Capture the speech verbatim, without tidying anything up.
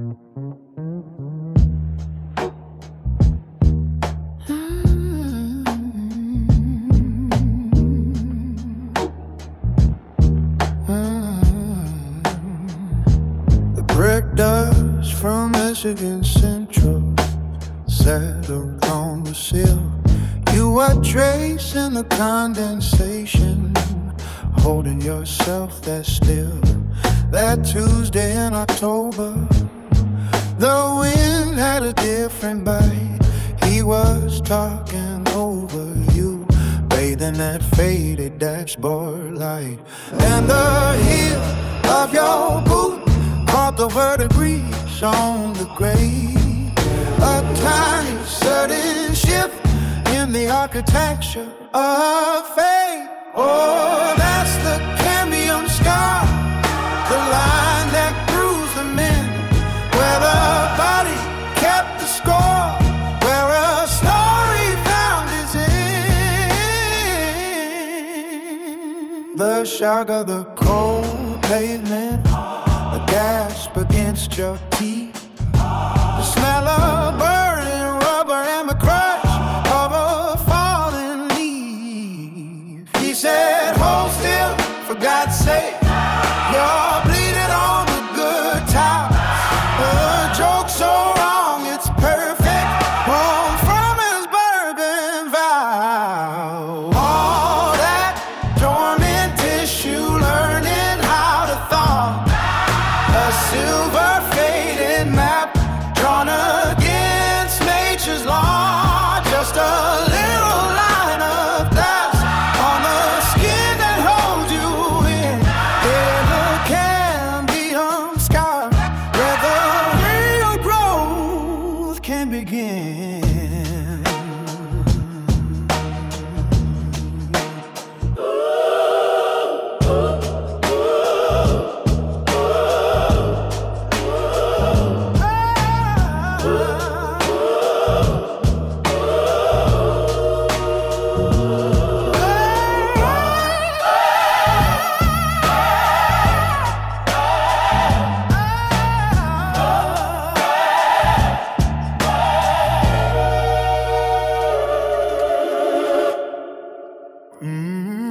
Brick dust from Michigan Central settled on the sill. You are tracing the condensation, holding yourself there still. That Tuesday in October, the wind had a different bite. He was talking over you, bathing that faded dashboard light. And the heel of your boot caught the verdigris on the grave. A tiny sudden shift in the architecture of fate. Oh, that's the cambium scar, the line that grooves the men, where the body kept the score, where a story found its end. The shock of the cold pavement, a gasp against your teeth, the smell of burning rubber and the crush of a falling leaf. He said, hold still, for God's sake, you're bleeding on the good times. A joke so wrong, it's perfect, born from his bourbon vow. All that dormant tissue, learning how to thaw. A silver faded map drawn against nature's law. Just a little line of glass on the skin that holds you in. In the cambium scar, where the real growth can begin. Mm-hmm.